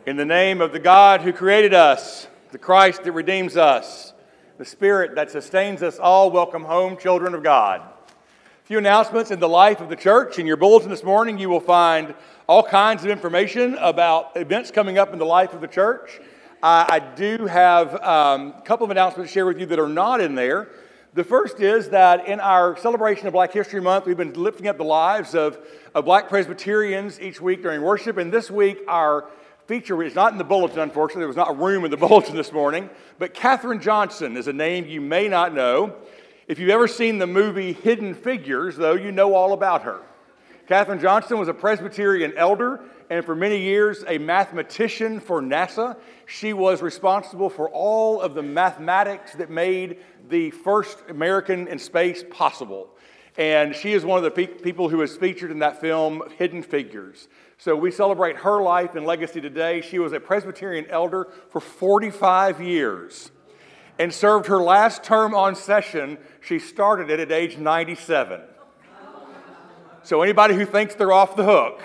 In the name of the God who created us, the Christ that redeems us, the Spirit that sustains us all, welcome home, children of God. A few announcements in the life of the church. In your bulletin this morning, you will find all kinds of information about events coming up in the life of the church. I do have a couple of announcements to share with you that are not in there. The first is that in our celebration of Black History Month, we've been lifting up the lives of Black Presbyterians each week during worship, and this week our feature is not in the bulletin, unfortunately. There was not room in the bulletin this morning, but Katherine Johnson is a name you may not know. If you've ever seen the movie Hidden Figures, though, you know all about her. Katherine Johnson was a Presbyterian elder and for many years a mathematician for NASA. She was responsible for all of the mathematics that made the first American in space possible. And she is one of the people who is featured in that film, Hidden Figures. So we celebrate her life and legacy today. She was a Presbyterian elder for 45 years and served her last term on session. She started it at age 97. So anybody who thinks they're off the hook.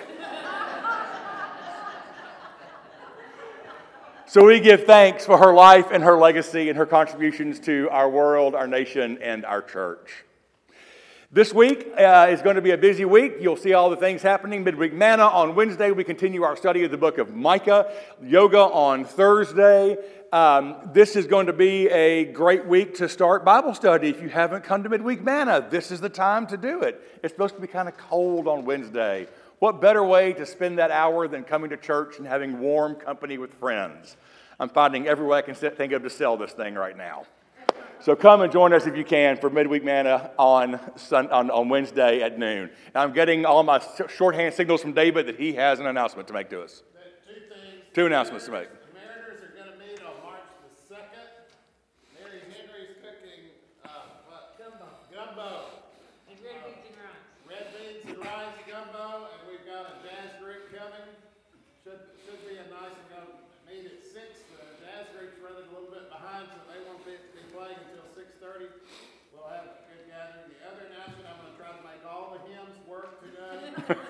So we give thanks for her life and her legacy and her contributions to our world, our nation, and our church. This week is going to be a busy week. You'll see all the things happening. Midweek Manna on Wednesday. We continue our study of the book of Micah. Yoga on Thursday. This is going to be a great week to start Bible study. If you haven't come to Midweek Manna, this is the time to do it. It's supposed to be kind of cold on Wednesday. What better way to spend that hour than coming to church and having warm company with friends? I'm finding every way I can think of to sell this thing right now. So come and join us if you can for Midweek Manna on Wednesday at noon. And I'm getting all my shorthand signals from David that he has an announcement to make to us. Two announcements to make. The Mariners are going to meet on March the 2nd. Mary Henry's cooking gumbo. And red beans and rice. Red beans and rice gumbo, and we've got a jazz group coming. Should be a nice one. Meet at 6. The jazz group's running a little bit behind, so they won't be playing until 6:30. We'll have a good gathering. The other announcement, I'm going to try to make all the hymns work today.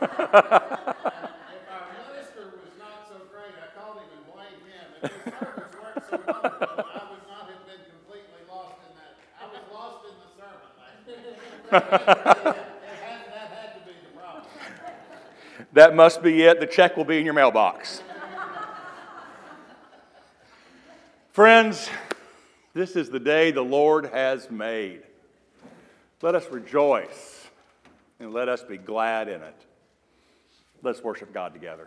If our minister was not so great, I called him and blamed him. If his service weren't so wonderful, I would not have been completely lost in that. I was lost in the sermon. That had to be the problem. That must be it. The check will be in your mailbox. Friends, this is the day the Lord has made. Let us rejoice and let us be glad in it. Let's worship God together.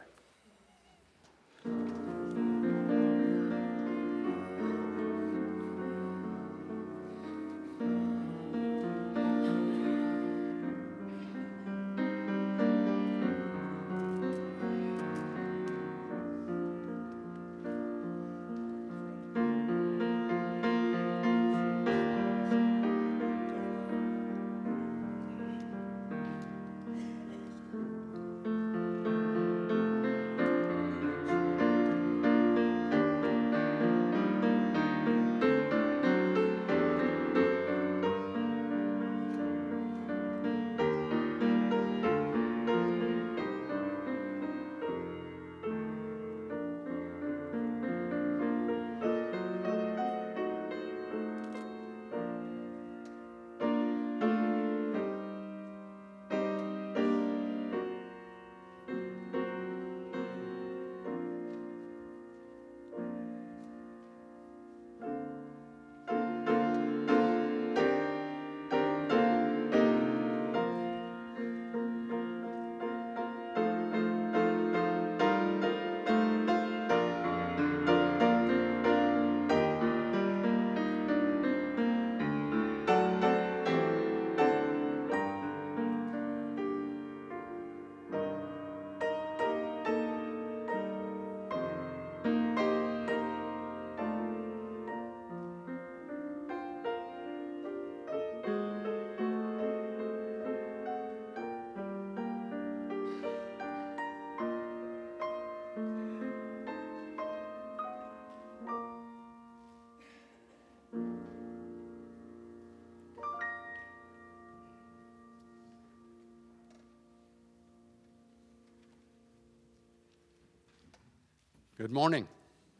Good morning.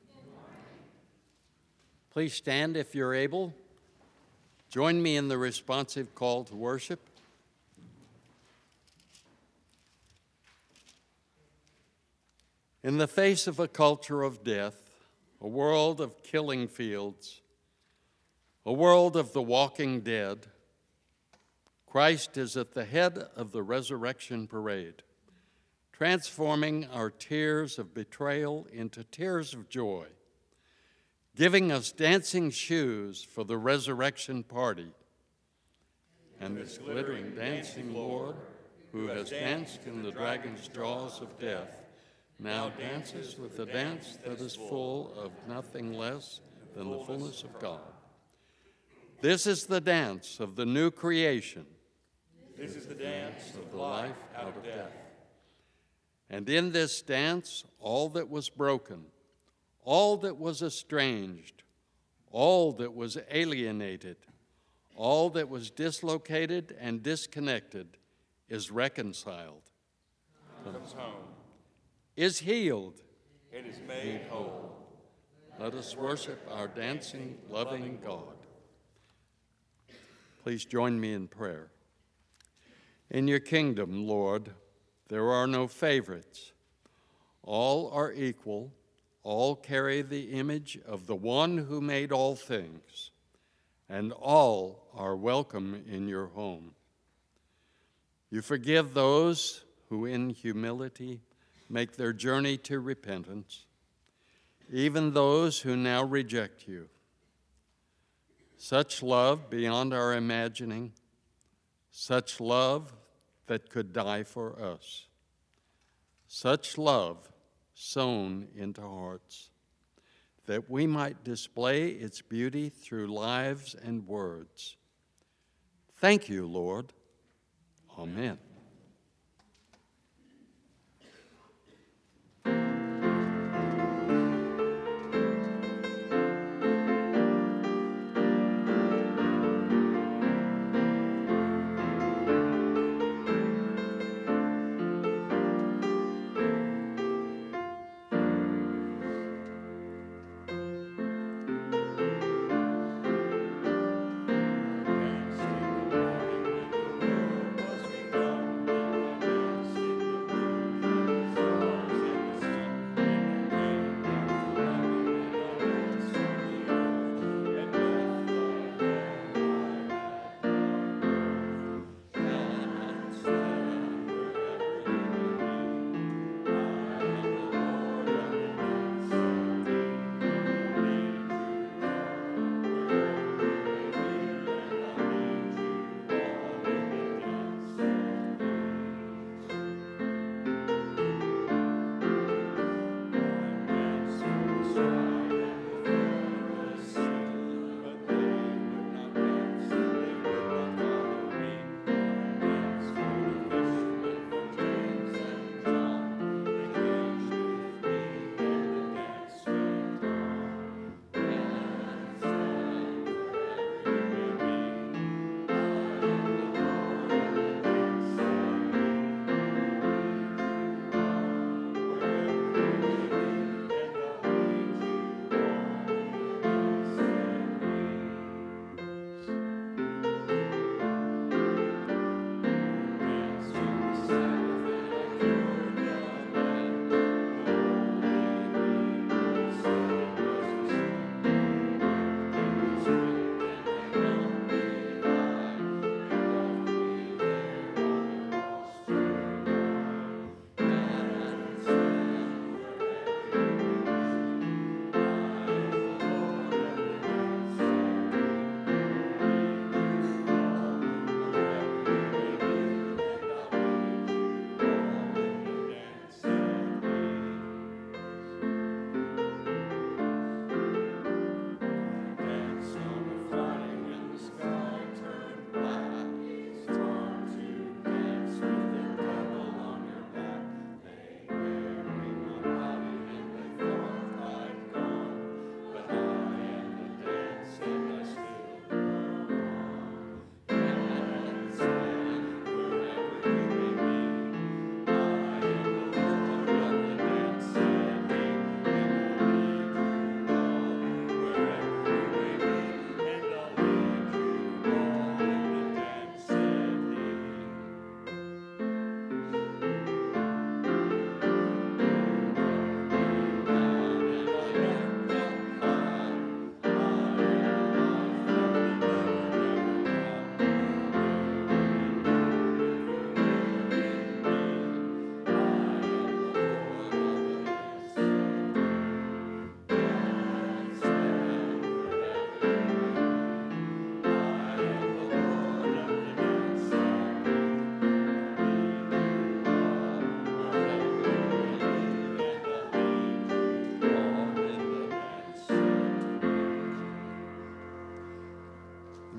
Please stand if you're able. Join me in the responsive call to worship. In the face of a culture of death, a world of killing fields, a world of the walking dead, Christ is at the head of the resurrection parade, transforming our tears of betrayal into tears of joy, giving us dancing shoes for the resurrection party. And this glittering, dancing Lord, who has danced in the dragon's jaws of death, now dances with a dance that is full of nothing less than the fullness of God. This is the dance of the new creation. This is the dance of the life out of death. And in this dance, all that was broken, all that was estranged, all that was alienated, all that was dislocated and disconnected is reconciled, Comes home. is healed, It is made whole. Let us worship our dancing, loving God. Please join me in prayer. In your kingdom, Lord, there are no favorites. All are equal. All carry the image of the one who made all things, and all are welcome in your home. You forgive those who in humility make their journey to repentance, even those who now reject you. Such love beyond our imagining, such love that could die for us, such love sown into hearts, that we might display its beauty through lives and words. Thank you, Lord. Amen. Danced in the morning when the world was begun.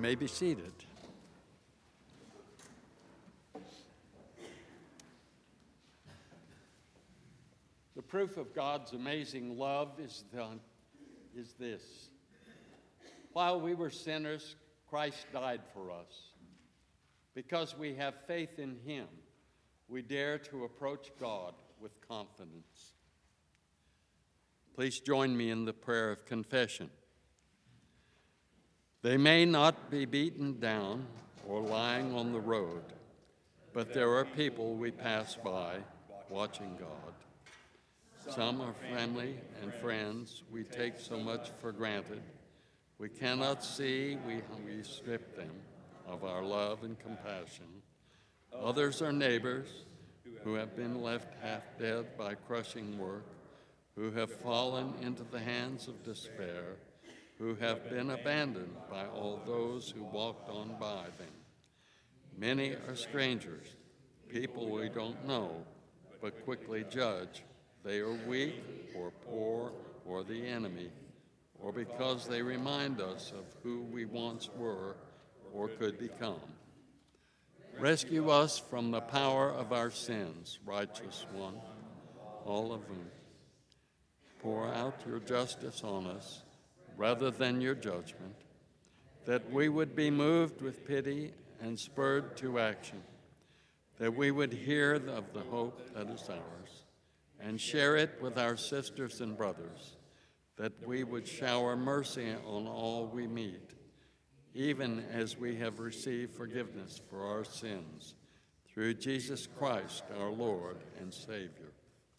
may be seated. The proof of God's amazing love is this. While we were sinners, Christ died for us. Because we have faith in him, we dare to approach God with confidence. Please join me in the prayer of confession. They may not be beaten down or lying on the road, but there are people we pass by watching God. Some are family and friends we take so much for granted. We cannot see, we strip them of our love and compassion. Others are neighbors who have been left half dead by crushing work, who have fallen into the hands of despair, who have been abandoned by all those who walked on by them. Many are strangers, people we don't know, but quickly judge. They are weak or poor or the enemy, or because they remind us of who we once were or could become. Rescue us from the power of our sins, righteous one, all of them. Pour out your justice on us rather than your judgment, that we would be moved with pity and spurred to action, that we would hear of the hope that is ours and share it with our sisters and brothers, that we would shower mercy on all we meet, even as we have received forgiveness for our sins, through Jesus Christ, our Lord and Savior.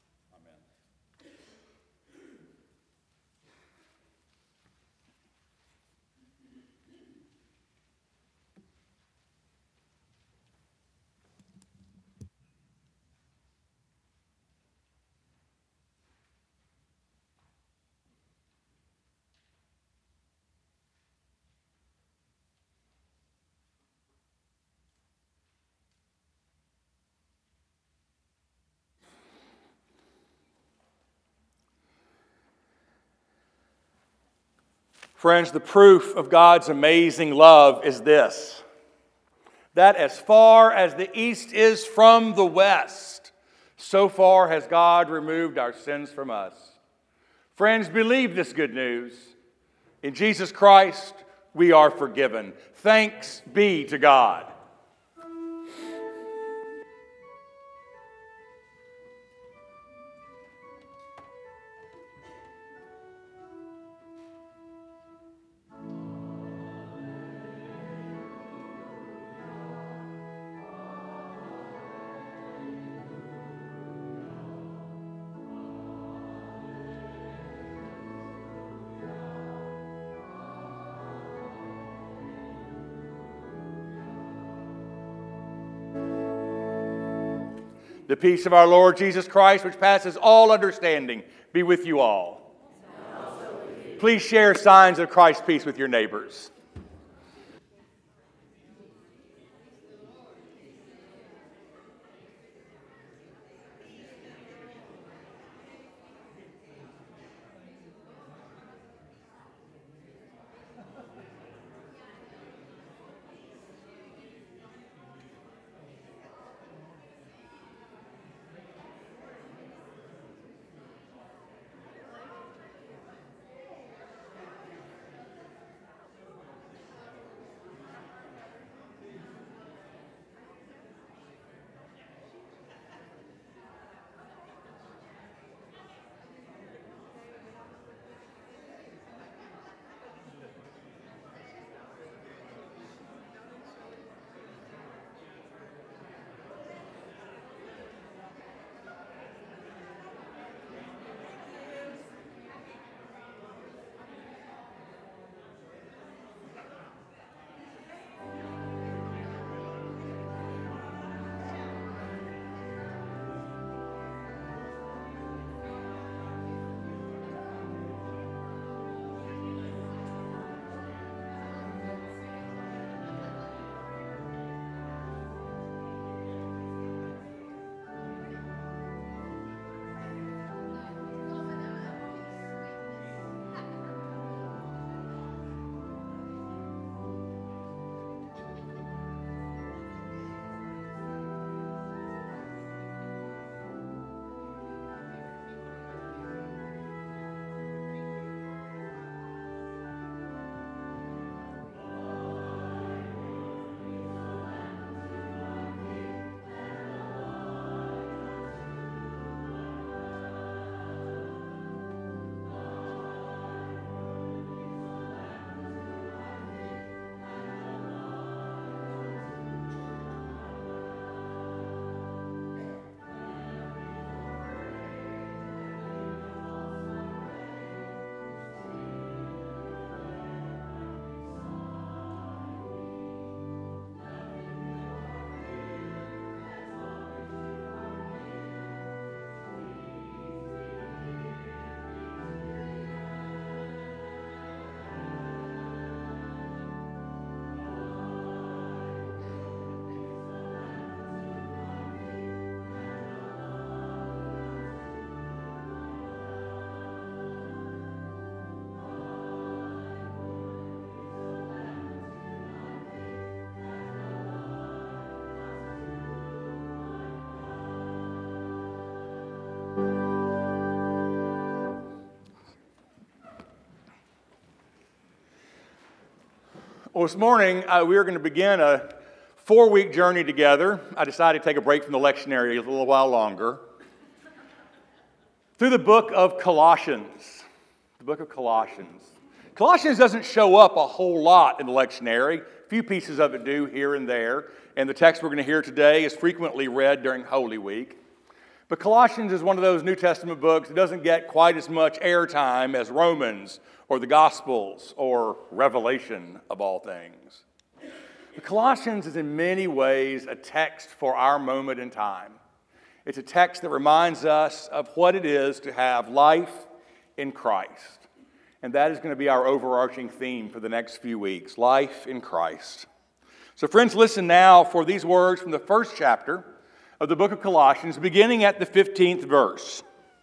Friends, the proof of God's amazing love is this, that as far as the east is from the west, so far has God removed our sins from us. Friends, believe this good news. In Jesus Christ, we are forgiven. Thanks be to God. The peace of our Lord Jesus Christ, which passes all understanding, be with you all. Please share signs of Christ's peace with your neighbors. Well, this morning we are going to begin a 4-week journey together. I decided to take a break from the lectionary a little while longer. Through the book of Colossians. The book of Colossians. Colossians doesn't show up a whole lot in the lectionary. A few pieces of it do here and there. And the text we're going to hear today is frequently read during Holy Week. But Colossians is one of those New Testament books that doesn't get quite as much airtime as Romans or the Gospels or Revelation of all things. But Colossians is in many ways a text for our moment in time. It's a text that reminds us of what it is to have life in Christ. And that is going to be our overarching theme for the next few weeks, life in Christ. So friends, listen now for these words from the first chapter of the book of Colossians, beginning at the 15th verse.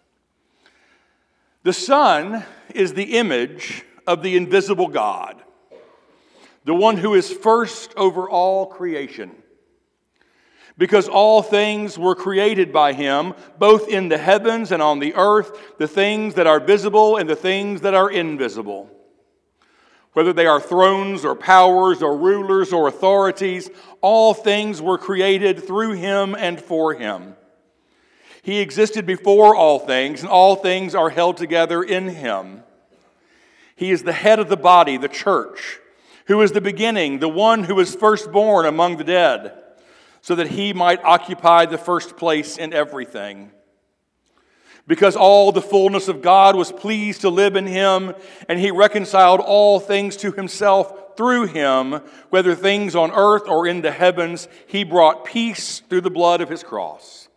The Son is the image of the invisible God, the one who is first over all creation. Because all things were created by him, both in the heavens and on the earth, the things that are visible and the things that are invisible. Whether they are thrones or powers or rulers or authorities, all things were created through him and for him. He existed before all things, and all things are held together in him. He is the head of the body, the church, who is the beginning, the one who is firstborn among the dead, so that he might occupy the first place in everything. Because all the fullness of God was pleased to live in him, and he reconciled all things to himself through him, whether things on earth or in the heavens, he brought peace through the blood of his cross.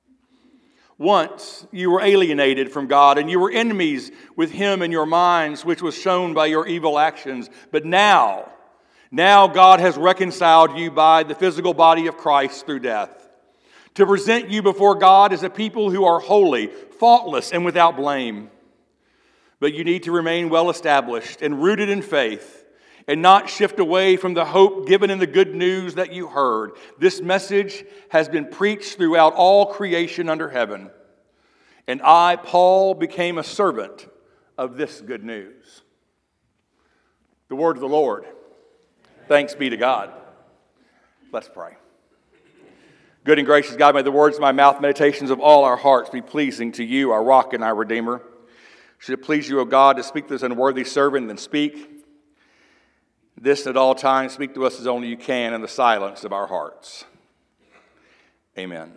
Once you were alienated from God, and you were enemies with him in your minds, which was shown by your evil actions. But now God has reconciled you by the physical body of Christ through death, to present you before God as a people who are holy, faultless, and without blame. But you need to remain well established and rooted in faith, and not shift away from the hope given in the good news that you heard. This message has been preached throughout all creation under heaven. And I, Paul, became a servant of this good news. The word of the Lord. Thanks be to God. Let's pray. Good and gracious God, may the words of my mouth, meditations of all our hearts be pleasing to you, our rock and our redeemer. Should it please you, O God, to speak to this unworthy servant, then speak. This at all times, speak to us as only you can in the silence of our hearts. Amen.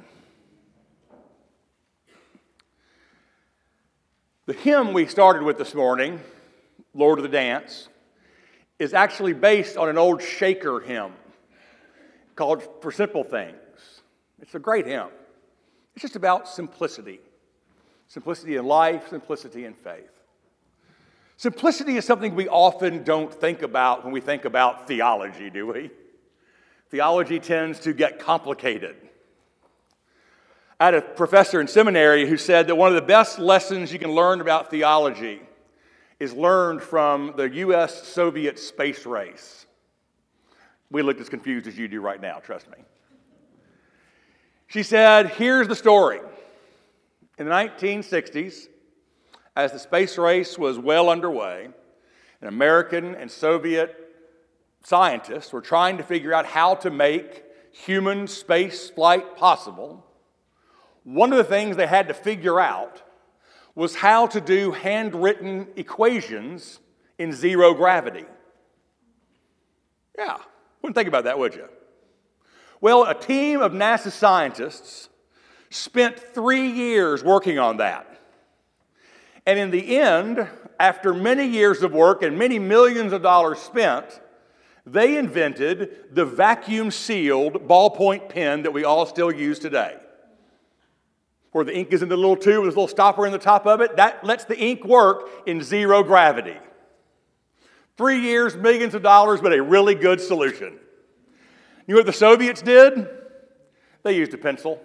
The hymn we started with this morning, Lord of the Dance, is actually based on an old Shaker hymn called For Simple Things. It's a great hymn. It's just about simplicity. Simplicity in life, simplicity in faith. Simplicity is something we often don't think about when we think about theology, do we? Theology tends to get complicated. I had a professor in seminary who said that one of the best lessons you can learn about theology is learned from the U.S.-Soviet space race. We looked as confused as you do right now, trust me. She said, here's the story. In the 1960s, as the space race was well underway, and American and Soviet scientists were trying to figure out how to make human space flight possible, one of the things they had to figure out was how to do handwritten equations in zero gravity. Yeah, wouldn't think about that, would you? Well, a team of NASA scientists spent 3 years working on that. And in the end, after many years of work and many millions of dollars spent, they invented the vacuum-sealed ballpoint pen that we all still use today. Where the ink is in the little tube with a little stopper in the top of it, that lets the ink work in zero gravity. 3 years, millions of dollars, but a really good solution. You know what the Soviets did? They used a pencil.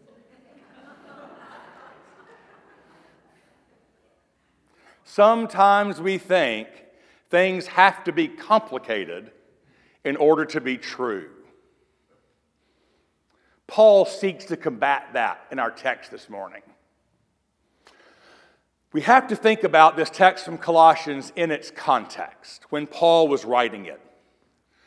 Sometimes we think things have to be complicated in order to be true. Paul seeks to combat that in our text this morning. We have to think about this text from Colossians in its context, when Paul was writing it.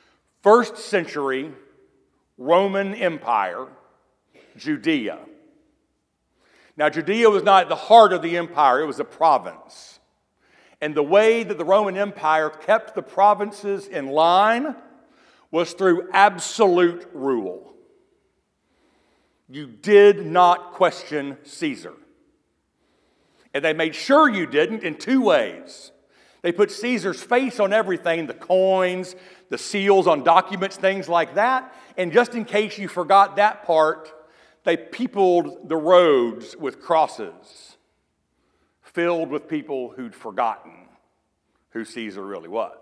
First century Roman Empire, Judea. Now, Judea was not at the heart of the empire, it was a province. And the way that the Roman Empire kept the provinces in line was through absolute rule. You did not question Caesar. And they made sure you didn't in two ways. They put Caesar's face on everything, the coins, the seals on documents, things like that. And just in case you forgot that part, they peopled the roads with crosses, filled with people who'd forgotten who Caesar really was.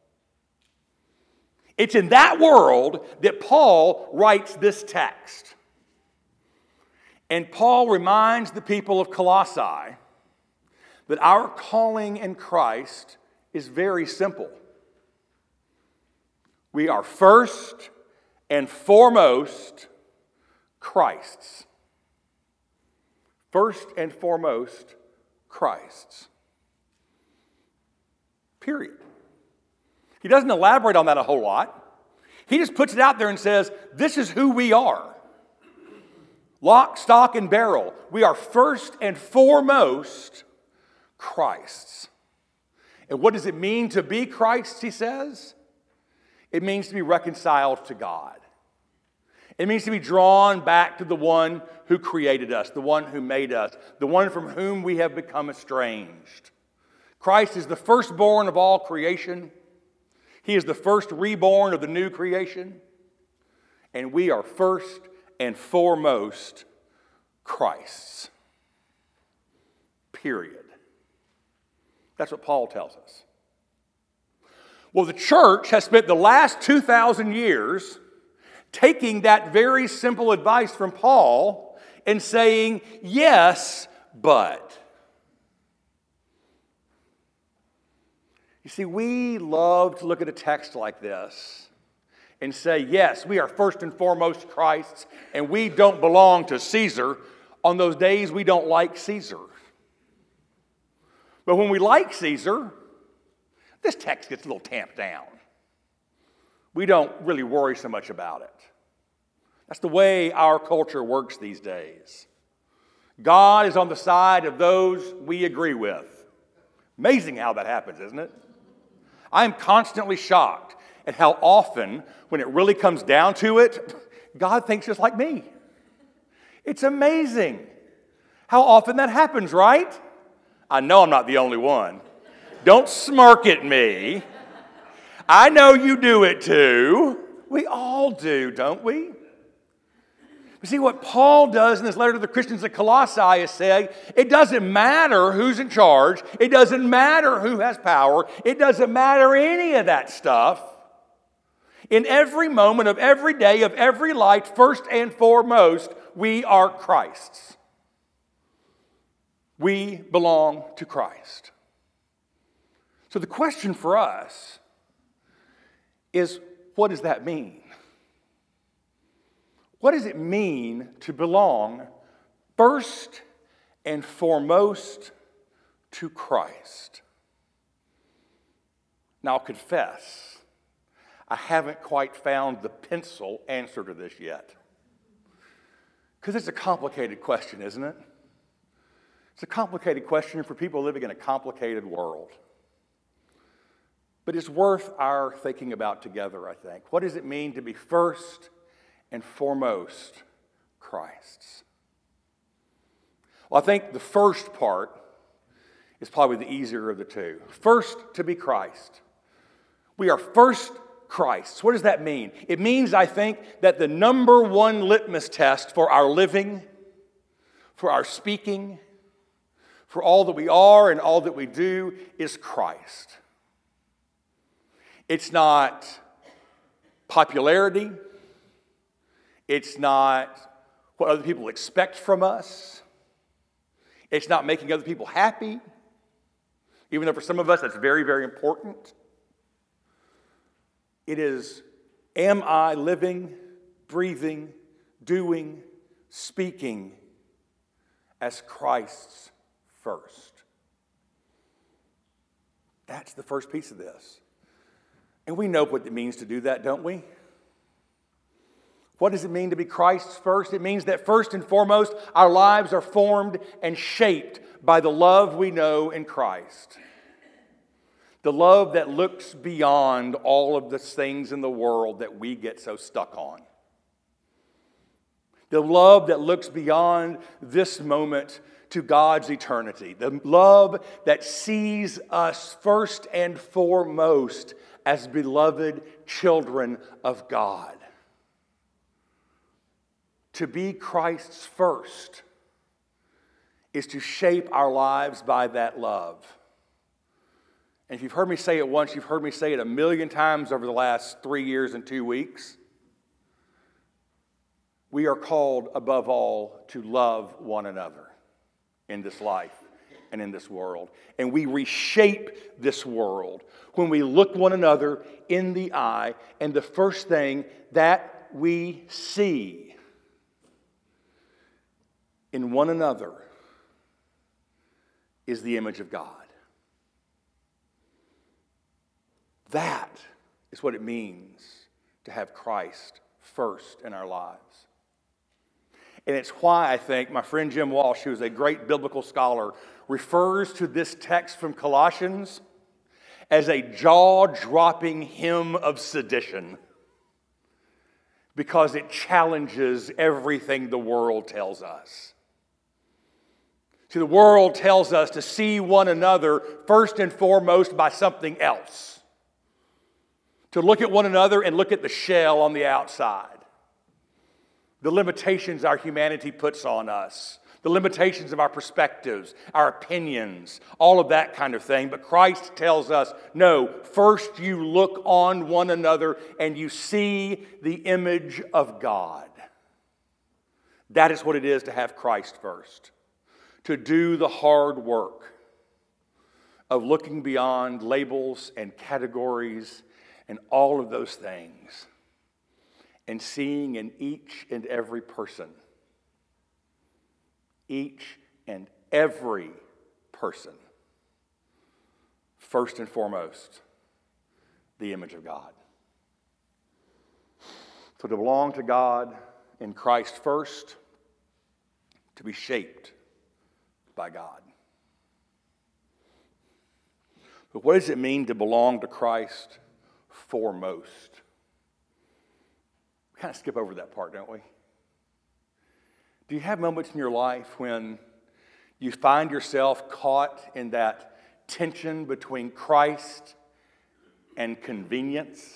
It's in that world that Paul writes this text. And Paul reminds the people of Colossae that our calling in Christ is very simple. We are first and foremost Christ's. First and foremost Christ's. Period. He doesn't elaborate on that a whole lot. He just puts it out there and says, this is who we are. Lock, stock, and barrel. We are first and foremost Christ's. And what does it mean to be Christ's, he says? It means to be reconciled to God. It means to be drawn back to the one who created us, the one who made us, the one from whom we have become estranged. Christ is the firstborn of all creation. He is the first reborn of the new creation. And we are first and foremost Christ's. Period. That's what Paul tells us. Well, the church has spent the last 2,000 years taking that very simple advice from Paul and saying, yes, but. You see, we love to look at a text like this and say, yes, we are first and foremost Christ's, and we don't belong to Caesar on those days we don't like Caesar. But when we like Caesar, this text gets a little tamped down. We don't really worry so much about it. That's the way our culture works these days. God is on the side of those we agree with. Amazing how that happens, isn't it? I am constantly shocked at how often, when it really comes down to it, God thinks just like me. It's amazing how often that happens, right? I know I'm not the only one. Don't smirk at me. I know you do it too. We all do, don't we? You see, what Paul does in this letter to the Christians at Colossae is say, it doesn't matter who's in charge. It doesn't matter who has power. It doesn't matter any of that stuff. In every moment of every day of every life, first and foremost, we are Christ's. We belong to Christ. So the question for us is, what does that mean? What does it mean to belong first and foremost to Christ? Now, I'll confess, I haven't quite found the pencil answer to this yet. Because it's a complicated question, isn't it? It's a complicated question for people living in a complicated world. But it's worth our thinking about together, I think. What does it mean to be first and foremost Christ's? Well, I think the first part is probably the easier of the two. First, to be Christ. We are first Christ's. What does that mean? It means, I think, that the number one litmus test for our living, for our speaking, for all that we are and all that we do is Christ. It's not popularity. It's not what other people expect from us. It's not making other people happy, even though for some of us that's very, very important. It is, am I living, breathing, doing, speaking as Christ's first? That's the first piece of this. And we know what it means to do that, don't we? What does it mean to be Christ's first? It means that first and foremost, our lives are formed and shaped by the love we know in Christ. The love that looks beyond all of the things in the world that we get so stuck on. The love that looks beyond this moment to God's eternity. The love that sees us first and foremost as beloved children of God. To be Christ's first is to shape our lives by that love. And if you've heard me say it once, you've heard me say it 1,000,000 times over the last 3 years and 2 weeks. We are called, above all, to love one another in this life and in this world. And we reshape this world when we look one another in the eye, and the first thing that we see in one another is the image of God. That is what it means to have Christ first in our lives. And it's why I think my friend Jim Walsh, who is a great biblical scholar, refers to this text from Colossians as a jaw-dropping hymn of sedition, because it challenges everything the world tells us. See, the world tells us to see one another first and foremost by something else. To look at one another and look at the shell on the outside. The limitations our humanity puts on us. The limitations of our perspectives, our opinions, all of that kind of thing. But Christ tells us, no, first you look on one another and you see the image of God. That is what it is to have Christ first. To do the hard work of looking beyond labels and categories and all of those things and seeing in each and every person, first and foremost, the image of God. So to belong to God in Christ first, to be shaped by God. But what does it mean to belong to Christ foremost? We kind of skip over that part, don't we? Do you have moments in your life when you find yourself caught in that tension between Christ and convenience?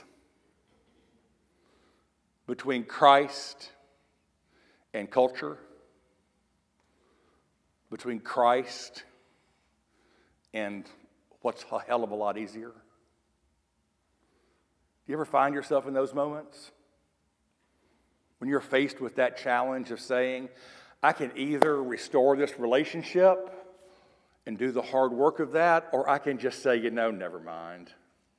Between Christ and culture? Between Christ and what's a hell of a lot easier? Do you ever find yourself in those moments? When you're faced with that challenge of saying, I can either restore this relationship and do the hard work of that, or I can just say, never mind.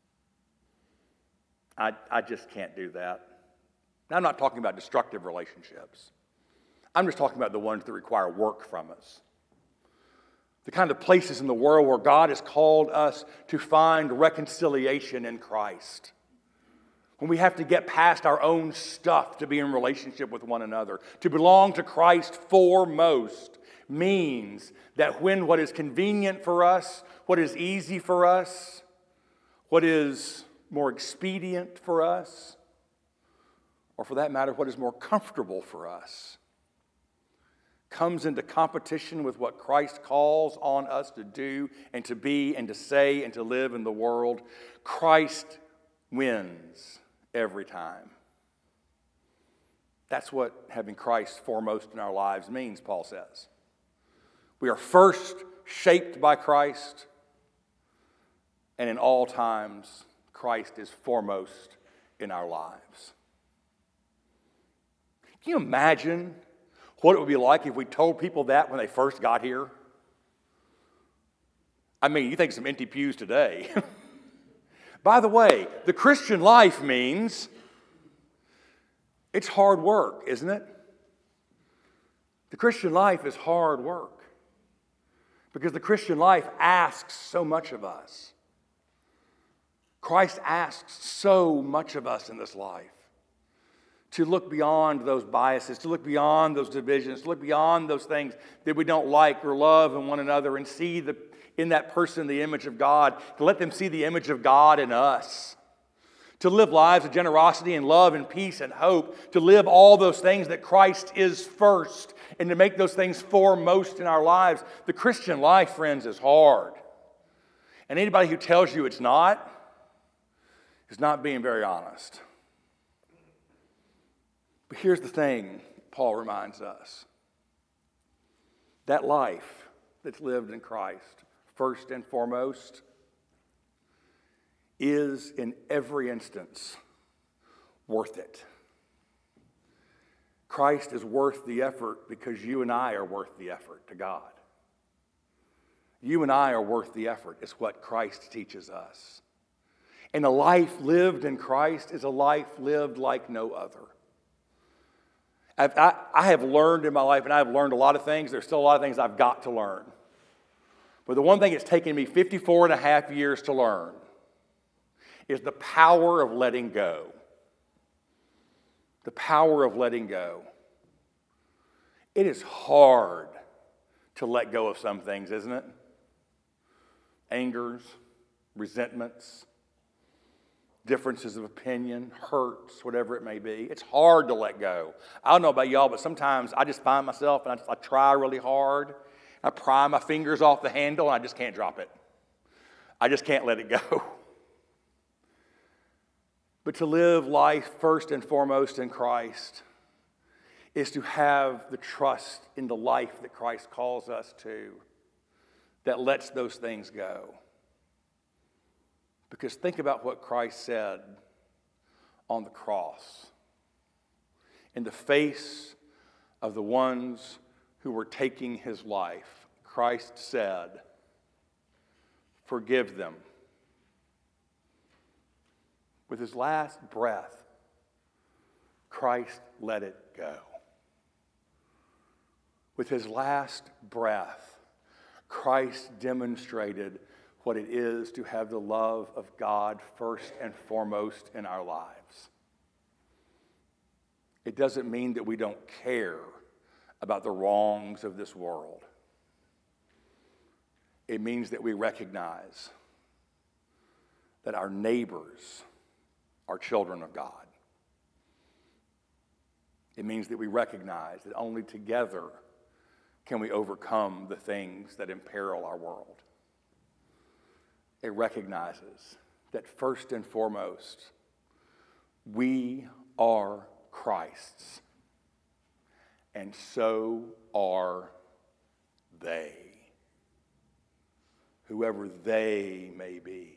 I just can't do that. Now, I'm not talking about destructive relationships. I'm just talking about the ones that require work from us. The kind of places in the world where God has called us to find reconciliation in Christ. When we have to get past our own stuff to be in relationship with one another. To belong to Christ foremost means that when what is convenient for us, what is easy for us, what is more expedient for us, or for that matter, what is more comfortable for us, comes into competition with what Christ calls on us to do and to be and to say and to live in the world, Christ wins every time. That's what having Christ foremost in our lives means, Paul says. We are first shaped by Christ, and in all times, Christ is foremost in our lives. Can you imagine what it would be like if we told people that when they first got here? I mean, you think some empty pews today. By the way, the Christian life means it's hard work, isn't it? The Christian life is hard work because the Christian life asks so much of us. Christ asks so much of us in this life. To look beyond those biases, to look beyond those divisions, to look beyond those things that we don't like or love in one another, and see in that person the image of God, to let them see the image of God in us. To live lives of generosity and love and peace and hope, to live all those things that Christ is first, and to make those things foremost in our lives. The Christian life, friends, is hard. And anybody who tells you it's not is not being very honest. But here's the thing, Paul reminds us. That life that's lived in Christ, first and foremost, is in every instance worth it. Christ is worth the effort because you and I are worth the effort to God. You and I are worth the effort, is what Christ teaches us. And a life lived in Christ is a life lived like no other. I have learned in my life, and I've learned a lot of things. There's still a lot of things I've got to learn. But the one thing it's taken me 54 and a half years to learn is the power of letting go. The power of letting go. It is hard to let go of some things, isn't it? Angers, resentments, differences of opinion, hurts, whatever it may be. It's hard to let go. I don't know about y'all, but sometimes I just find myself and I try really hard. I pry my fingers off the handle and I just can't drop it. I just can't let it go. But to live life first and foremost in Christ is to have the trust in the life that Christ calls us to that lets those things go. Because think about what Christ said on the cross. In the face of the ones who were taking his life, Christ said, "Forgive them." With his last breath, Christ let it go. With his last breath, Christ demonstrated what it is to have the love of God first and foremost in our lives. It doesn't mean that we don't care about the wrongs of this world. It means that we recognize that our neighbors are children of God. It means that we recognize that only together can we overcome the things that imperil our world. It recognizes that first and foremost, we are Christ's, and so are they, whoever they may be.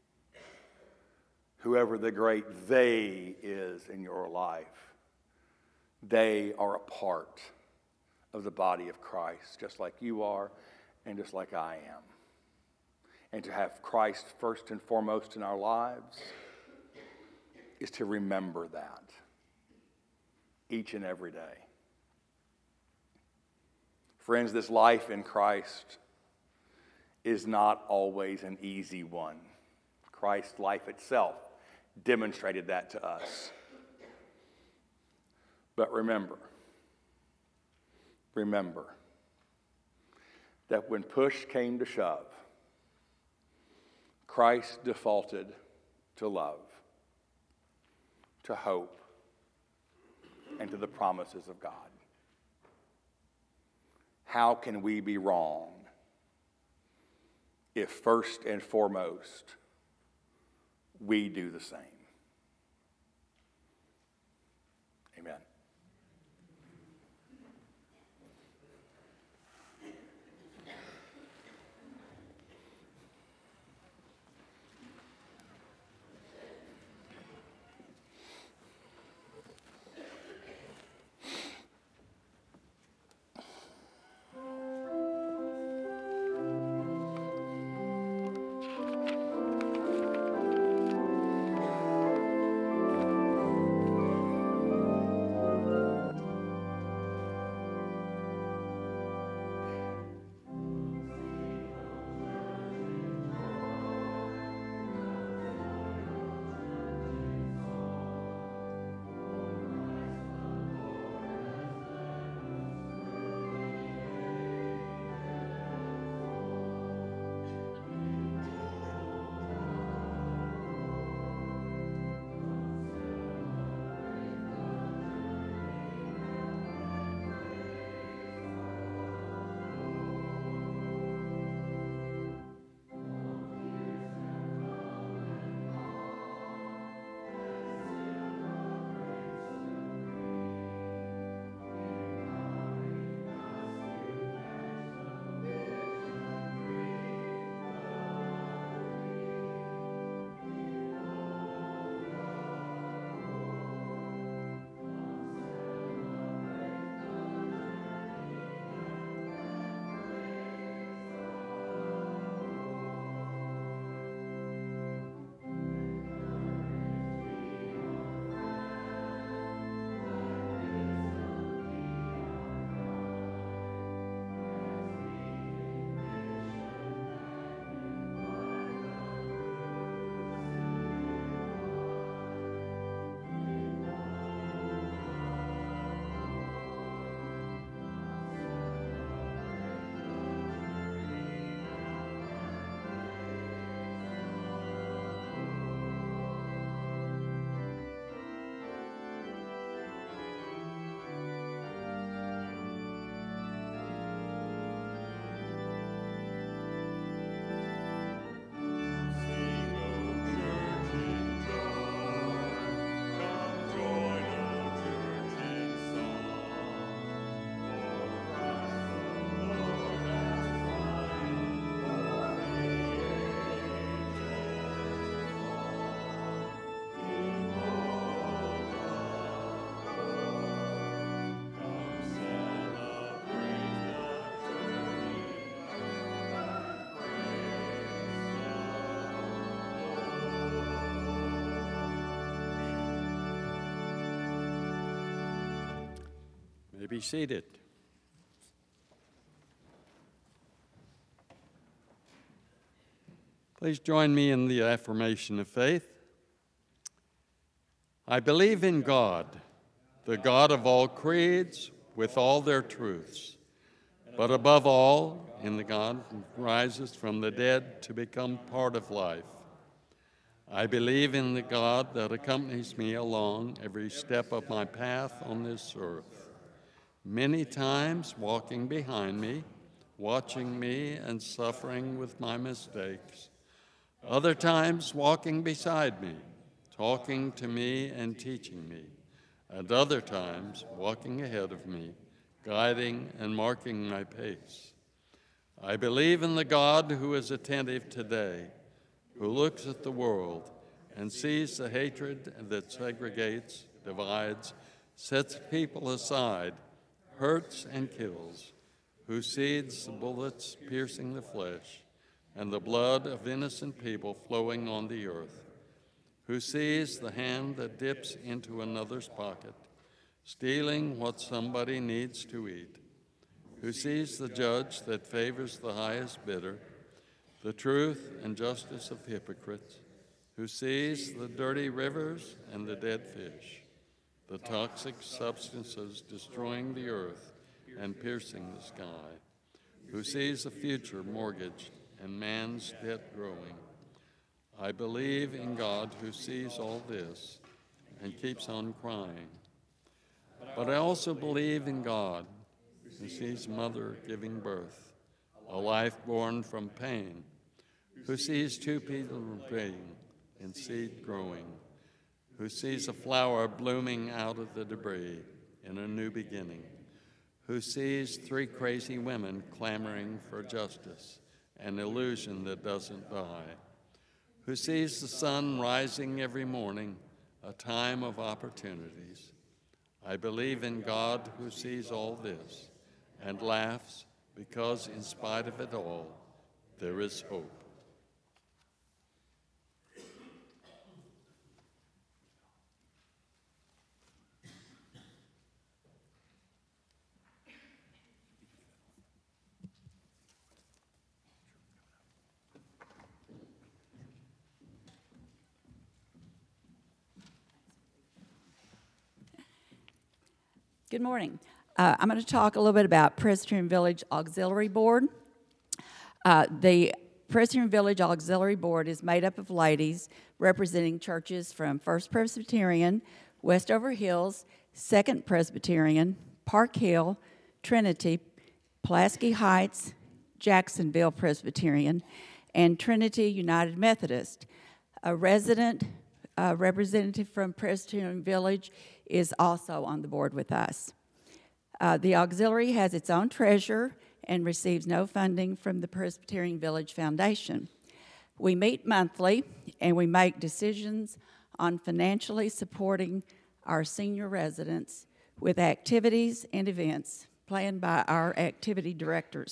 Whoever the great they is in your life, they are a part of the body of Christ, just like you are and just like I am. And to have Christ first and foremost in our lives is to remember that each and every day. Friends, this life in Christ is not always an easy one. Christ's life itself demonstrated that to us. But remember that when push came to shove, Christ defaulted to love, to hope, and to the promises of God. How can we be wrong if first and foremost we do the same? Amen. be seated. Please join me in the affirmation of faith. I believe in God, the God of all creeds, with all their truths, but above all, in the God who rises from the dead to become part of life. I believe in the God that accompanies me along every step of my path on this earth, many times walking behind me, watching me and suffering with my mistakes, other times walking beside me, talking to me and teaching me, and other times walking ahead of me, guiding and marking my pace. I believe in the God who is attentive today, who looks at the world and sees the hatred that segregates, divides, sets people aside, hurts and kills, who sees the bullets piercing the flesh and the blood of innocent people flowing on the earth, who sees the hand that dips into another's pocket, stealing what somebody needs to eat, who sees the judge that favors the highest bidder, the truth and justice of hypocrites, who sees the dirty rivers and the dead fish, the toxic substances destroying the earth and piercing the sky, who sees the future mortgaged and man's debt growing. I believe in God who sees all this and keeps on crying. But I also believe in God who sees mother giving birth, a life born from pain, who sees two people being and seed growing, who sees a flower blooming out of the debris in a new beginning, who sees three crazy women clamoring for justice, an illusion that doesn't die, who sees the sun rising every morning, a time of opportunities. I believe in God who sees all this and laughs because in spite of it all, there is hope. Good morning. I'm going to talk a little bit about Presbyterian Village Auxiliary Board. The Presbyterian Village Auxiliary Board is made up of ladies representing churches from First Presbyterian, Westover Hills, Second Presbyterian, Park Hill, Trinity, Pulaski Heights, Jacksonville Presbyterian, and Trinity United Methodist. A resident representative from Presbyterian Village is also on the board with us. The auxiliary has its own treasurer and receives no funding from the Presbyterian Village Foundation. We meet monthly and we make decisions on financially supporting our senior residents with activities and events planned by our activity directors.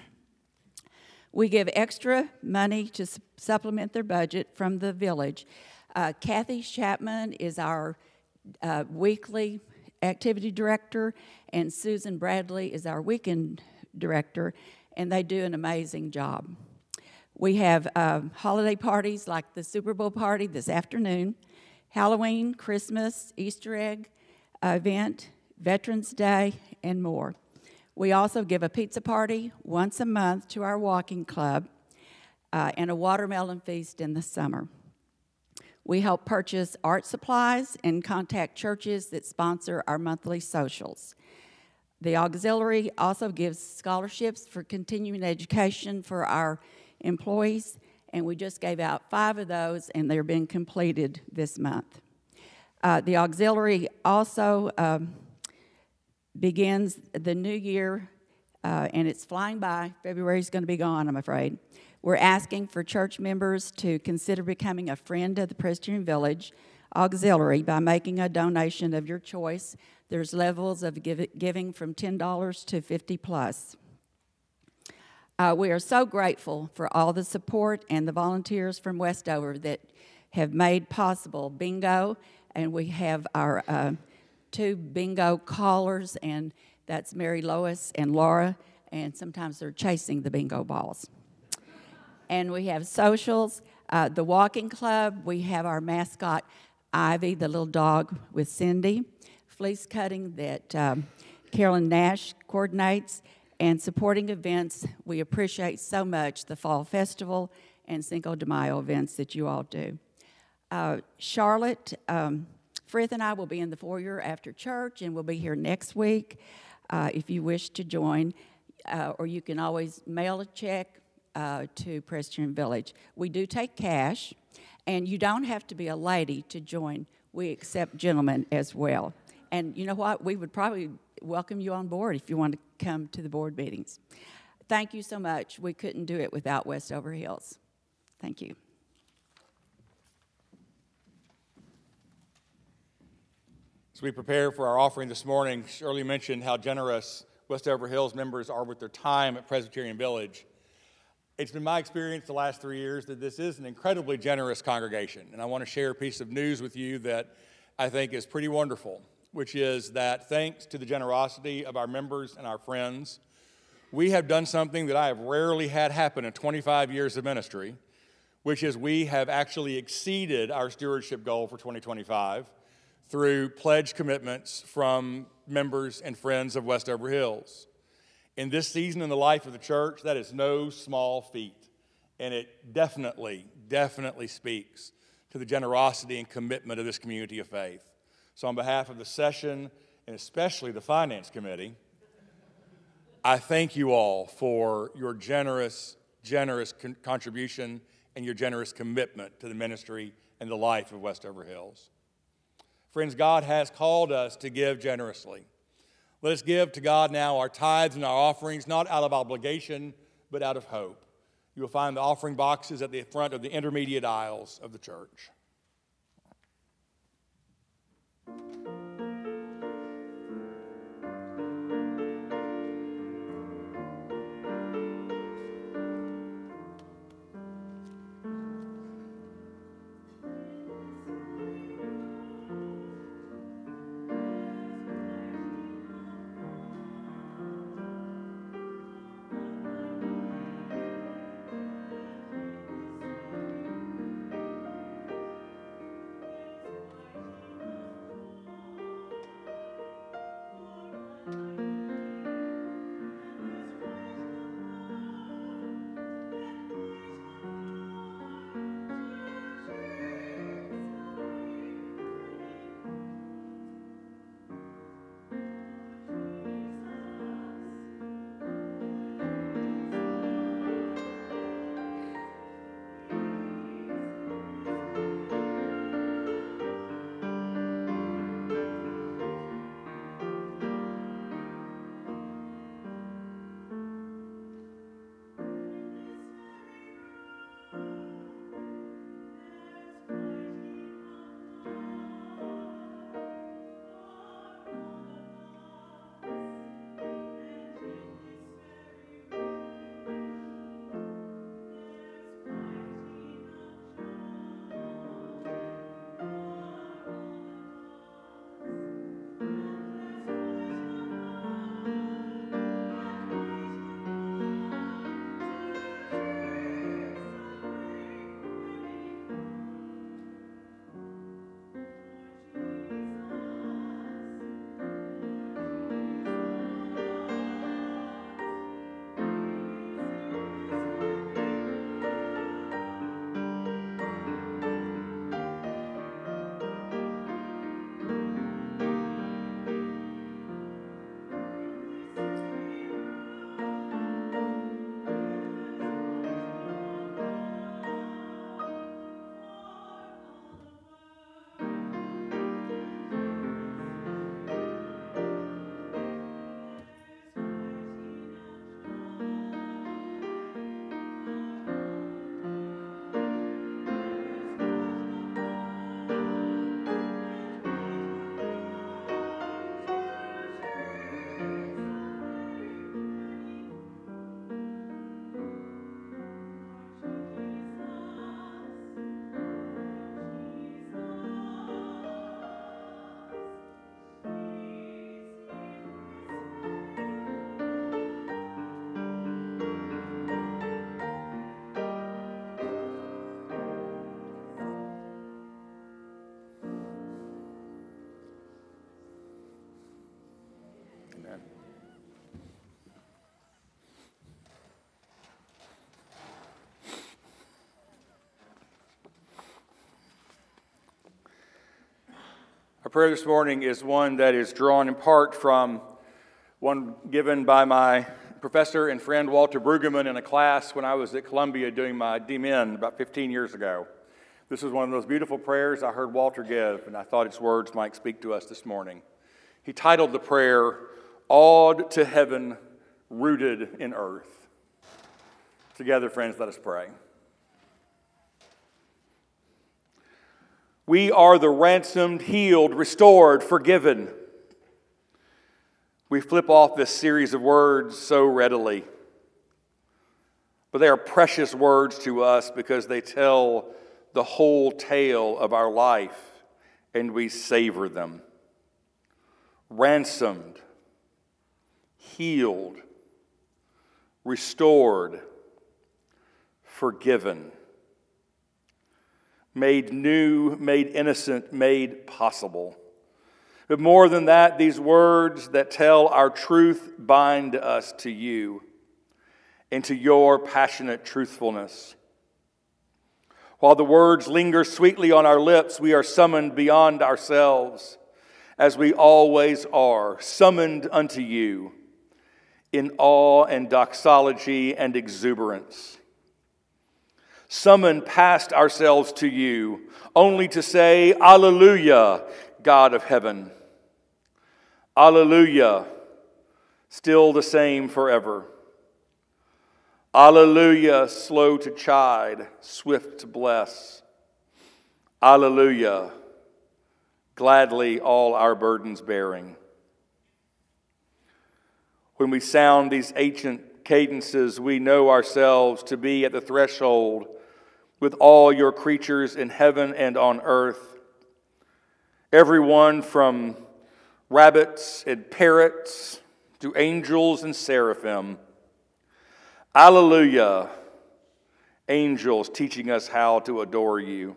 We give extra money to supplement their budget from the village. Kathy Chapman is our weekly activity director, and Susan Bradley is our weekend director, and they do an amazing job. We have holiday parties like the Super Bowl party this afternoon, Halloween, Christmas, Easter egg event, Veterans Day, and more. We also give a pizza party once a month to our walking club and a watermelon feast in the summer. We help purchase art supplies and contact churches that sponsor our monthly socials. The auxiliary also gives scholarships for continuing education for our employees, and we just gave out 5 of those, and they're being completed this month. The auxiliary also begins the new year, and it's flying by. February's going to be gone, I'm afraid. We're asking for church members to consider becoming a friend of the Presbyterian Village Auxiliary by making a donation of your choice. There's levels of giving from $10 to $50 plus. We are so grateful for all the support and the volunteers from Westover that have made possible bingo, and we have our 2 bingo callers, and That's Mary Lois and Laura, and sometimes they're chasing the bingo balls. And we have socials, the walking club. We have our mascot, Ivy, the little dog with Cindy. Fleece cutting that Carolyn Nash coordinates. And supporting events. We appreciate so much the Fall Festival and Cinco de Mayo events that you all do. Charlotte, Frith and I will be in the foyer after church, and we'll be here next week if you wish to join. Or you can always mail a check to Presbyterian Village. We do take cash, and you don't have to be a lady to join. We accept gentlemen as well. And you know what? We would probably welcome you on board if you want to come to the board meetings. Thank you so much. We couldn't do it without Westover Hills. Thank you. As we prepare for our offering this morning, Shirley mentioned how generous Westover Hills members are with their time at Presbyterian Village. It's been my experience the last 3 years that this is an incredibly generous congregation, and I want to share a piece of news with you that I think is pretty wonderful, which is that thanks to the generosity of our members and our friends, we have done something that I have rarely had happen in 25 years of ministry, which is we have actually exceeded our stewardship goal for 2025 through pledge commitments from members and friends of Westover Hills. In this season in the life of the church, that is no small feat, and it definitely speaks to the generosity and commitment of this community of faith. So on behalf of the session, and especially the Finance Committee, I thank you all for your generous contribution and your generous commitment to the ministry and the life of Westover Hills. Friends, God has called us to give generously. Let us give to God now our tithes and our offerings, not out of obligation, but out of hope. You will find the offering boxes at the front of the intermediate aisles of the church. Amen. Our prayer this morning is one that is drawn in part from one given by my professor and friend Walter Brueggemann in a class when I was at Columbia doing my DMin about 15 years ago. This was one of those beautiful prayers I heard Walter give, and I thought its words might speak to us this morning. He titled the prayer, "Awed to Heaven, Rooted in Earth." Together, friends, let us pray. We are the ransomed, healed, restored, forgiven. We flip off this series of words so readily, but they are precious words to us because they tell the whole tale of our life, and we savor them. Ransomed, healed, restored, forgiven, made new, made innocent, made possible. But more than that, these words that tell our truth bind us to you and to your passionate truthfulness. While the words linger sweetly on our lips, we are summoned beyond ourselves, as we always are, summoned unto you in awe and doxology and exuberance. Summoned past ourselves to you, only to say, Alleluia, God of heaven. Alleluia, still the same forever. Alleluia, slow to chide, swift to bless. Alleluia, gladly all our burdens bearing. When we sound these ancient cadences, we know ourselves to be at the threshold with all your creatures in heaven and on earth. Everyone from rabbits and parrots to angels and seraphim. Alleluia, angels teaching us how to adore you.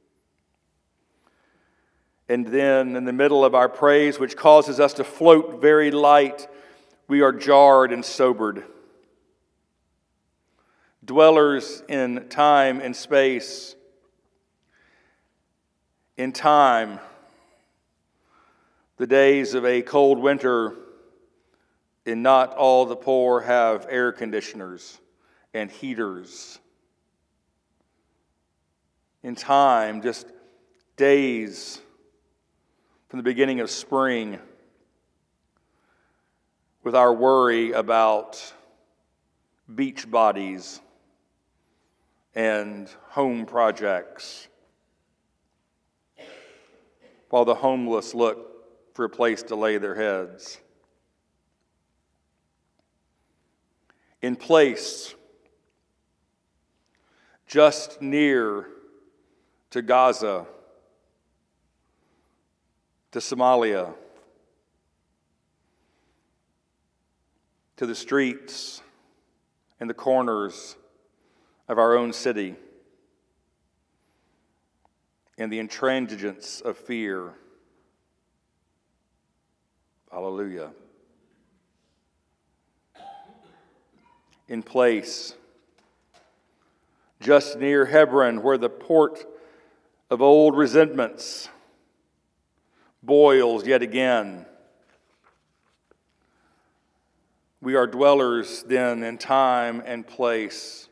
And then in the middle of our praise, which causes us to float very light, we are jarred and sobered. Dwellers in time and space. In time, the days of a cold winter, and not all the poor have air conditioners and heaters. In time, just days from the beginning of spring, with our worry about beach bodies and home projects, while the homeless look for a place to lay their heads. In place, just near to Gaza, to Somalia, to the streets and the corners of our own city, and the intransigence of fear. Hallelujah. In place, just near Hebron, where the port of old resentments boils yet again. We are dwellers then in time and place.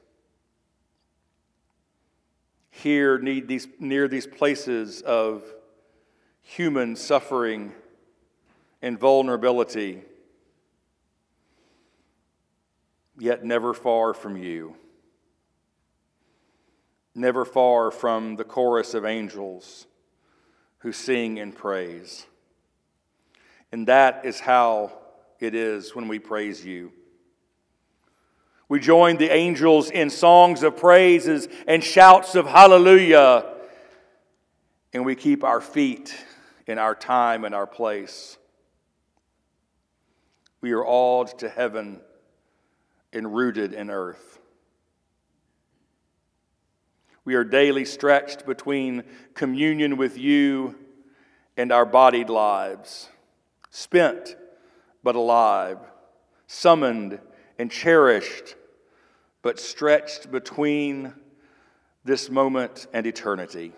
Here, near these places of human suffering and vulnerability, yet never far from you, never far from the chorus of angels who sing in praise. And that is how it is when we praise you. We join the angels in songs of praises and shouts of hallelujah, and we keep our feet in our time and our place. We are awed to heaven and rooted in earth. We are daily stretched between communion with you and our bodied lives, spent but alive, summoned and cherished, but stretched between this moment and eternity.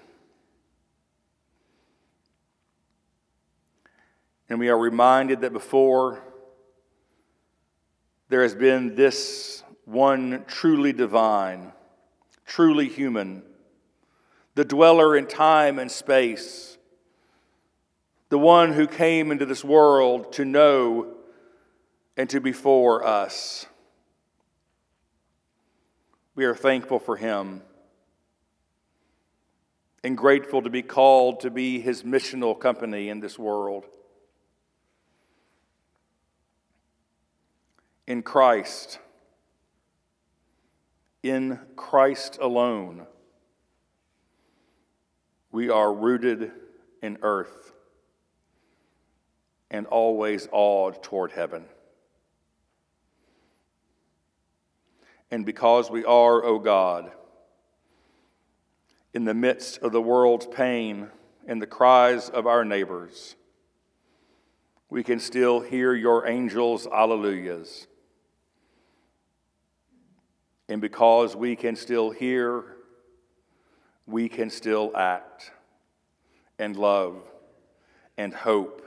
And we are reminded that before there has been this one truly divine, truly human, the dweller in time and space, the one who came into this world to know and to be for us. We are thankful for him and grateful to be called to be his missional company in this world. In Christ alone, we are rooted in earth and always awed toward heaven. And because we are, O God, in the midst of the world's pain and the cries of our neighbors, we can still hear your angels' alleluias. And because we can still hear, we can still act and love and hope.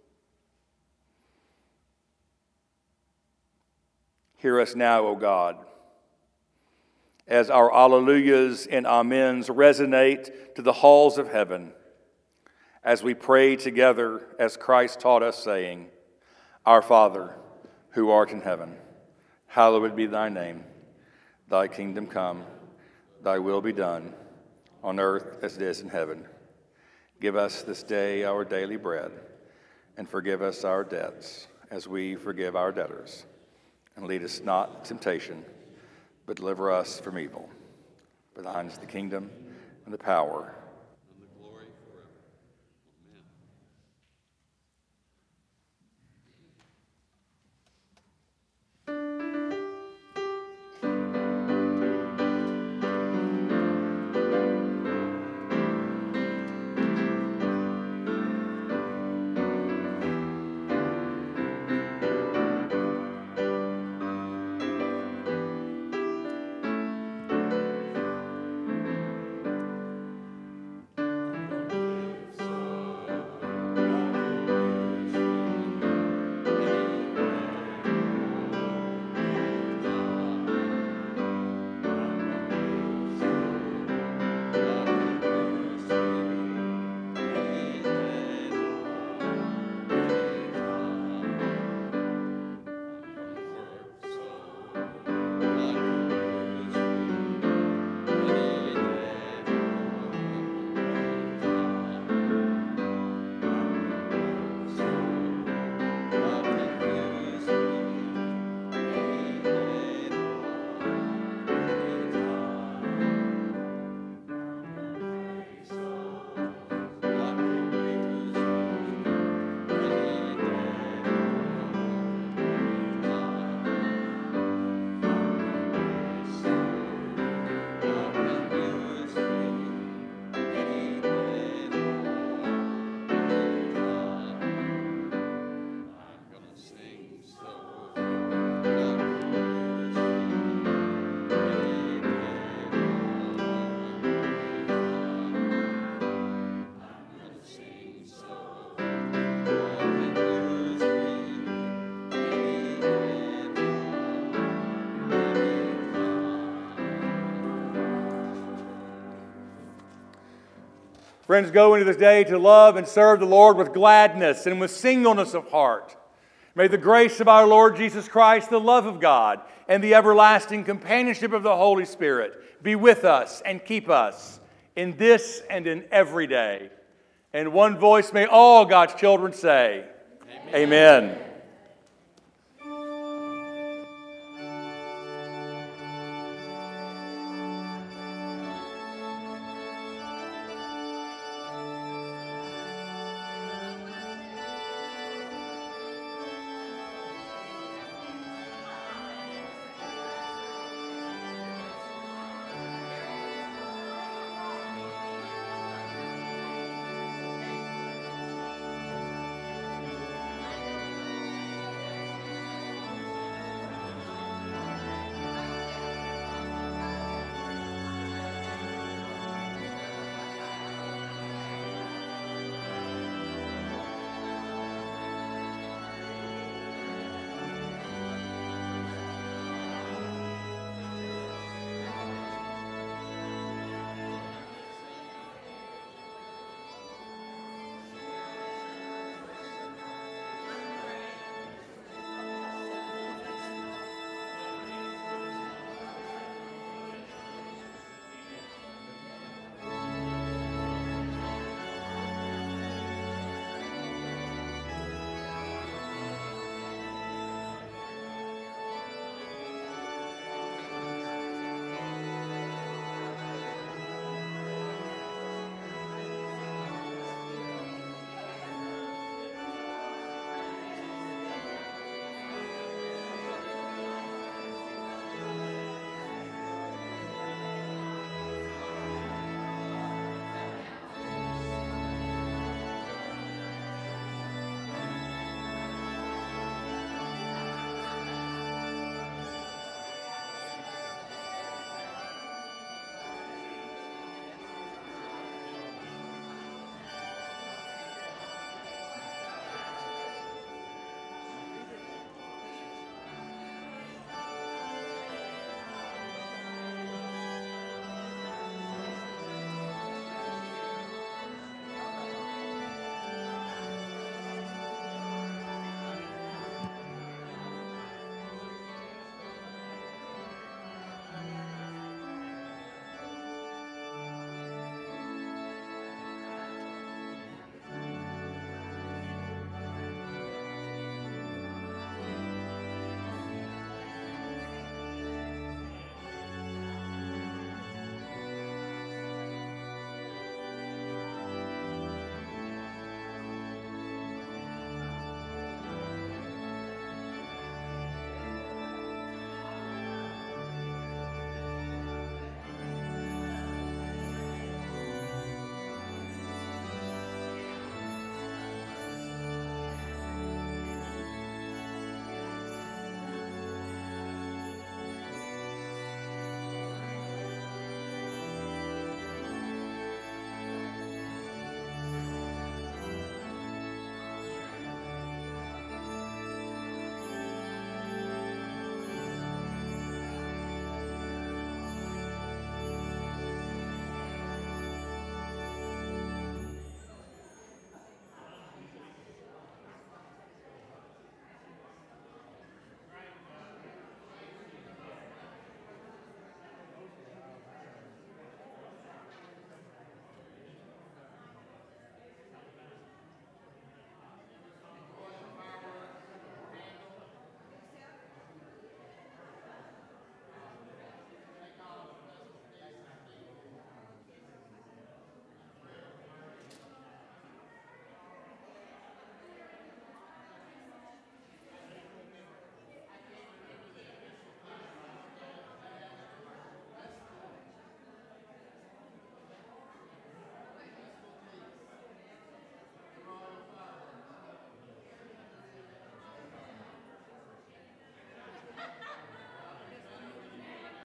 Hear us now, O God, as our alleluias and amens resonate to the halls of heaven, as we pray together as Christ taught us, saying, Our Father, who art in heaven, hallowed be thy name. Thy kingdom come, thy will be done, on earth as it is in heaven. Give us this day our daily bread, and forgive us our debts, as we forgive our debtors. And lead us not into temptation, but deliver us from evil. For thine is the kingdom, and the power, And the glory forever. Amen. Friends, go into this day to love and serve the Lord with gladness and with singleness of heart. May the grace of our Lord Jesus Christ, the love of God, and the everlasting companionship of the Holy Spirit be with us and keep us in this and in every day. In one voice may all God's children say, Amen. Amen.